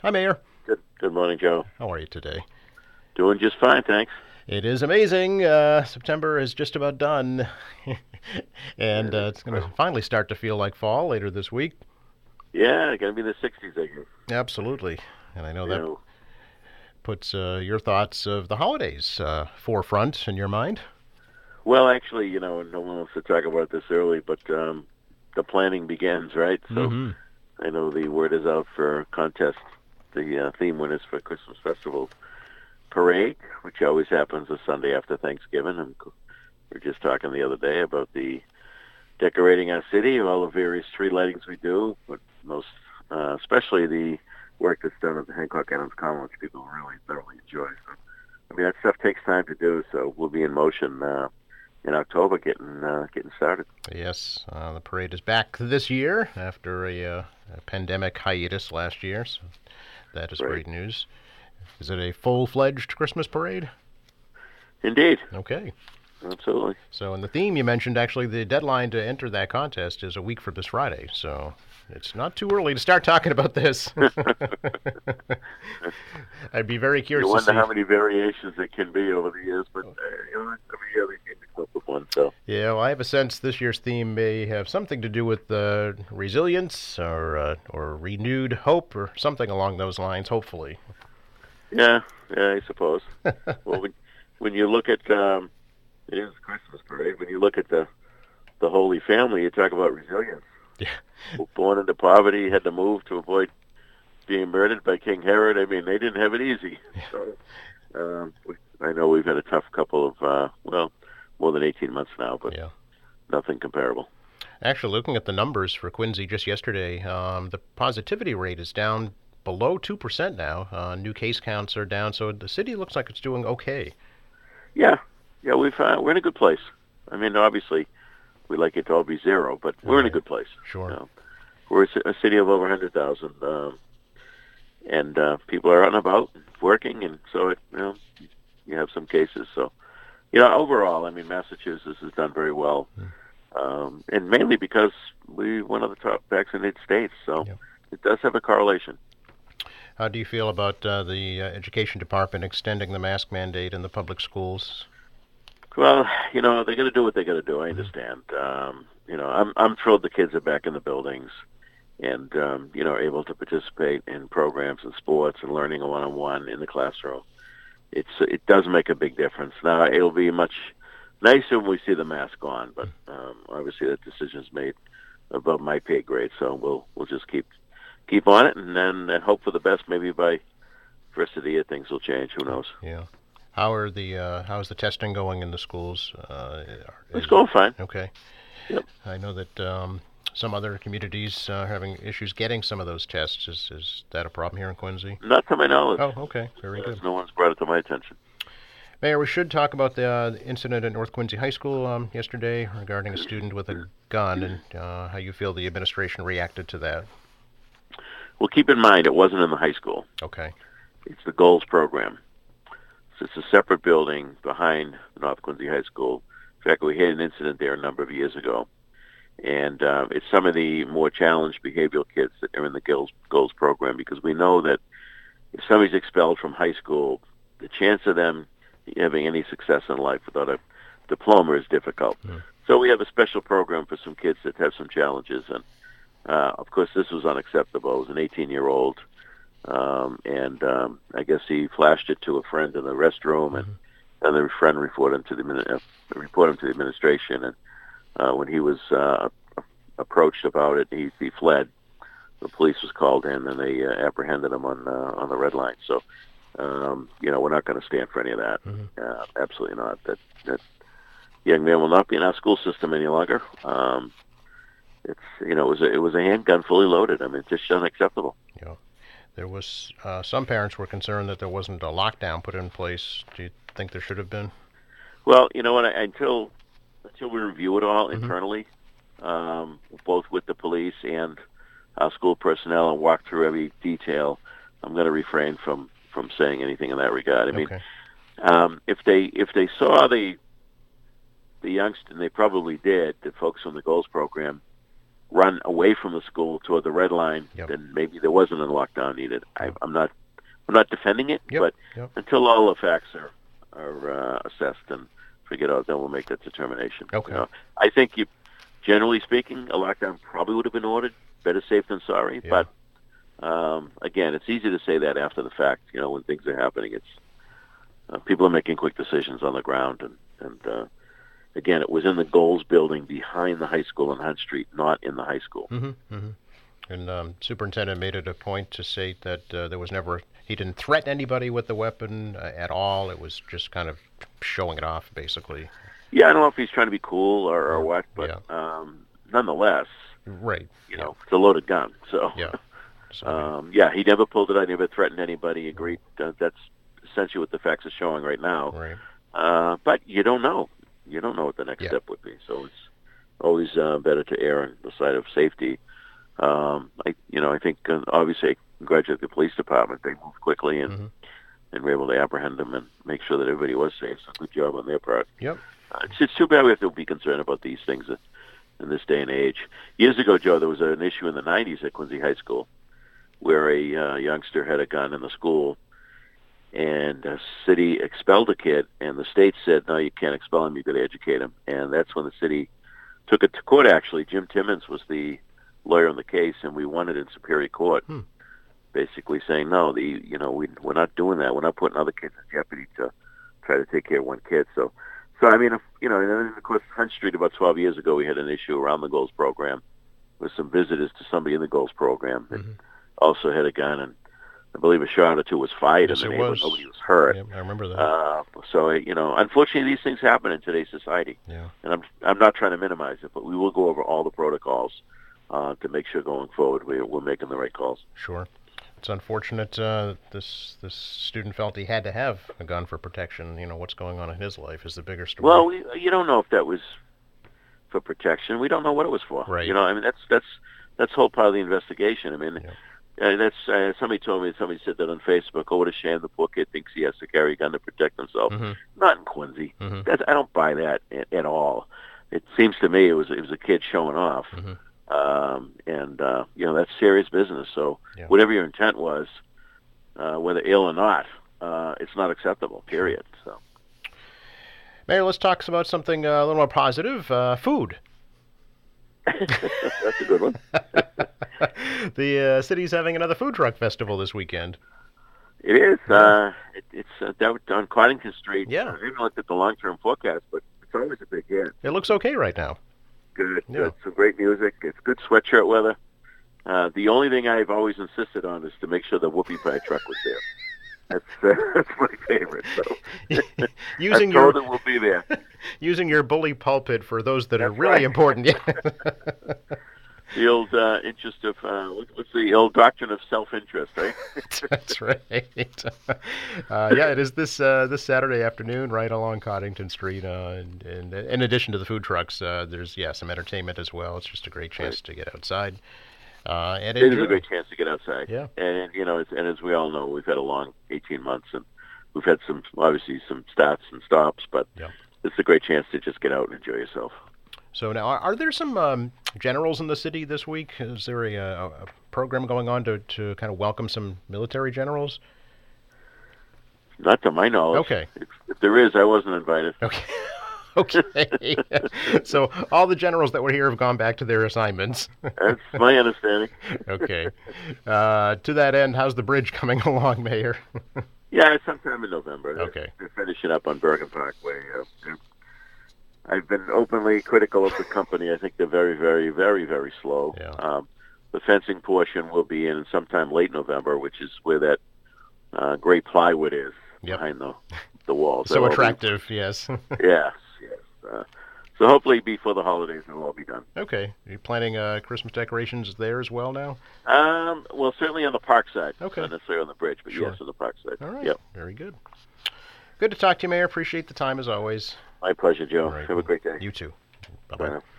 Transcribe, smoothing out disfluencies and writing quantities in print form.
Hi, Mayor. Good morning, Joe. How are you today? Doing just fine, thanks. It is amazing. September is just about done, and Yeah, it's going to finally start to feel like fall later this week. yeah, gonna be in the 60s, I guess. Absolutely. And I know You that know, puts your thoughts of the holidays forefront in your mind. well, actually, no one wants to talk about this early, but the planning begins, right? So Mm-hmm. I know the word is out for contest. The theme winners for Christmas Festival Parade, which always happens the Sunday after Thanksgiving. And we were just talking the other day about the decorating our city, all the various tree lightings we do, but especially the work that's done at the Hancock Adams Common, which people really thoroughly enjoy. So, I mean, that stuff takes time to do, so we'll be in motion in October, getting started. Yes, the parade is back this year after a pandemic hiatus last year, so that is Great, great news. Is it a full-fledged Christmas parade? indeed, Okay. absolutely. So, in the theme you mentioned, actually, the deadline to enter that contest is a week from this Friday. So, it's not too early to start talking about this. I'd be very You curious to wonder see. how many variations it can be over the years, but every year they seem to come up with one. So, Yeah, well, I have a sense this year's theme may have something to do with resilience or renewed hope or something along those lines. Hopefully. yeah, I suppose. Well, when you look at it is a Christmas parade. When you look at the Holy Family, you talk about resilience. Yeah. Born into poverty, had to move to avoid being murdered by King Herod. I mean, they didn't have it easy. So, I know we've had a tough couple of, more than 18 months now, but Yeah. nothing comparable. Actually, looking at the numbers for Quincy just yesterday, the positivity rate is down below 2% now. New case counts are down, so the city looks like it's doing okay. Yeah, yeah, we're in a good place. I mean, obviously, we like it to all be zero, but we're in a Right. good place. You Sure. know, we're a city of over 100,000, and people are out and about working, and so you have some cases. So, overall, I mean, Massachusetts has done very well, Mm. and mainly because we're one of the top vaccinated states. So Yep. it does have a correlation. How do you feel about the education department extending the mask mandate in the public schools? Well, they're going to do what they're going to do. I Hmm. understand. I'm thrilled the kids are back in the buildings and able to participate in programs and sports and learning one-on-one in the classroom. It does make a big difference. Now it'll be much nicer when we see the mask on, but obviously that decision's made above my pay grade. So we'll just keep on it, and then hope for the best. Maybe by first of the year things will change. Who knows? Yeah. How's the testing going in the schools? It's Is it going fine. okay? Yep. I know that some other communities are having issues getting some of those tests. Is that a problem here in Quincy? Not to my knowledge. Oh, okay, very Yes, good. no one's brought it to my attention. Mayor, we should talk about the incident at North Quincy High School yesterday regarding a student with a gun and how you feel the administration reacted to that. Well, keep in mind it wasn't in the high school. Okay. It's the goals program. So it's a separate building behind North Quincy High School. In fact, we had an incident there a number of years ago. And it's some of the more challenged behavioral kids that are in the goals program, because we know that if somebody's expelled from high school, the chance of them having any success in life without a diploma is difficult. Hmm. So we have a special program for some kids that have some challenges. And, of course, this was unacceptable. It was an 18-year-old. And I guess he flashed it to a friend in the restroom, and Hmm. and the friend reported him to the administration. And when he was approached about it, he fled. The police was called in, and they apprehended him on the red line. So, we're not going to stand for any of that. Hmm. Absolutely not. That young man will not be in our school system any longer. It's it was a handgun fully loaded. I mean, it's just unacceptable. Yeah. There was some parents were concerned that there wasn't a lockdown put in place. Do you think there should have been? Well, you know what? Until we review it all Hmm. internally, both with the police and our school personnel, and walk through every detail, I'm going to refrain from saying anything in that regard. I mean, Okay. if they saw the youngster, and they probably did, the folks from the goals program, run away from the school toward the red line, Yep. then maybe there wasn't a lockdown needed. I'm not defending it, Yep. but Yep. until all the facts are assessed and figured out, then we'll make that determination. Okay. I think generally speaking, a lockdown probably would have been ordered. Better safe than sorry. Yeah. But again, it's easy to say that after the fact. When things are happening, it's people are making quick decisions on the ground, and again, it was in the Goals building behind the high school on Hunt Street, not in the high school. Mm-hmm. Mm-hmm. And superintendent made it a point to say that he didn't threaten anybody with the weapon at all. It was just kind of showing it off, basically. Yeah, I don't know if he's trying to be cool or what, but nonetheless, right. It's a loaded gun. So yeah. So, he never pulled it out. He never threatened anybody. Agreed. That's essentially what the facts are showing right now. right. But you don't know. You don't know what the next step would be. So it's always better to err on the side of safety. I think obviously I congratulate the police department. They moved quickly and were able to apprehend them and make sure that everybody was safe. So good job on their part. Yep. It's too bad we have to be concerned about these things in this day and age. Years ago, Joe, there was an issue in the 90s at Quincy High School where a youngster had a gun in the school, and the city expelled a kid, and the state said, no, you can't expel him, you've got to educate him. And that's when the city took it to court, actually. Jim Timmons was the lawyer on the case, and we won it in Superior Court, basically saying, no, we're not doing that. We're not putting other kids in jeopardy to try to take care of one kid. So I mean, and then, of course, Hunt Street about 12 years ago, we had an issue around the Goals program with some visitors to somebody in the Goals program that also had a gun, and I believe a shot or two was fired in the neighborhood. Nobody was hurt. Yeah, I remember that. So, unfortunately, these things happen in today's society. Yeah. And I'm not trying to minimize it, but we will go over all the protocols to make sure going forward we're making the right calls. Sure. It's unfortunate this student felt he had to have a gun for protection. What's going on in his life is the bigger story. Well, you don't know if that was for protection. We don't know what it was for. Right. I mean, that's whole part of the investigation. I mean, that's somebody said that on Facebook. Oh, what a shame! The poor kid thinks he has to carry a gun to protect himself. Not in Quincy. I don't buy that at all. It seems to me it was a kid showing off. That's serious business. So whatever your intent was, whether ill or not, it's not acceptable, period. So, Mayor, let's talk about something a little more positive, food. That's a good one. The city's having another food truck festival this weekend. It is. It's down on Coddington Street. Yeah. I haven't looked at the long-term forecast, but it's always a big hit. It looks okay right now. Good. Yeah. It's some great music. It's good sweatshirt weather. The only thing I've always insisted on is to make sure the whoopie pie truck was there. That's my favorite. So Using I told them we'll be there. Using your bully pulpit for those that are really important. Yeah. The old interest of what's the old doctrine of self-interest, right? That's right. It is this Saturday afternoon, right along Coddington Street, and in addition to the food trucks, there's some entertainment as well. It's just a great chance to get outside. And it is a great chance to get outside. Yeah. And and as we all know, we've had a long 18 months, and we've had some starts and stops, but it's a great chance to just get out and enjoy yourself. So now, are there some generals in the city this week? Is there a program going on to kind of welcome some military generals? Not to my knowledge. Okay. If there is, I wasn't invited. Okay. Okay. So all the generals that were here have gone back to their assignments. That's my understanding. Okay. To that end, how's the bridge coming along, Mayor? Yeah, it's sometime in November. Okay. They're finishing up on Bergen Parkway. I've been openly critical of the company. I think they're very, very, very, very slow. Yeah. The fencing portion will be in sometime late November, which is where that gray plywood is behind the walls. So attractive, yes. Yes. So hopefully before the holidays it'll all be done. Okay. Are you planning Christmas decorations there as well now? Well, certainly on the park side. Okay. Not necessarily on the bridge, but yes, on the park side. All right. Yep. Very good. Good to talk to you, Mayor. Appreciate the time as always. My pleasure, Joe. Right. Have a great day. You too. Bye Bye-bye. now.